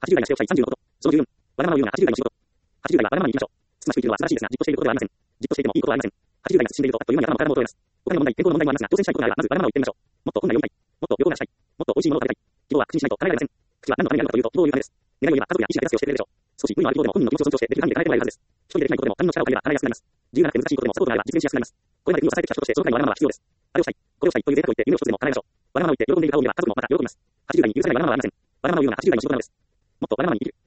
80代がしておきたい30のこと。その14。わがままを言うのが80代の仕事。80代はわがままに生きましょう。つつましく生きるのは素晴らしいですが、じっとしていることではありません。じっとしていてもいいことはありません。80代が進んでいると、あっという間に頭も体も衰えます。お金の問題、健康の問題もありますが、挑戦したいことがあれば、まずわがままを言ってみましょう。もっと本が読みたい。もっと旅行がしたい。もっと美味しいものを食べたい。希望は口にしないと叶えられません。口は何のためにあるのかというと、希望を言うためです。願いを言えば家族や医者が手助けをしてくれるでしょう。少し無理のあることでも本人の気持ちを尊重してできる範囲で叶えてもらえるはずです。一人でできないことでも他人の力を借りれば叶えやすくなります。自由がなくて難しいことでもサポートがあれば実現しやすくなります。これまで国を支えてきた人としてその他にわがままは必要です。あれをしたい、これをしたいという贅沢を言って夢を一つでも叶えましょう。わがままを言って喜んでいる顔を見れば家族もまた喜びます。80代に許さないわがままはありません。わがままを言うのが80代の仕事なのです。もっとわがままに生きる。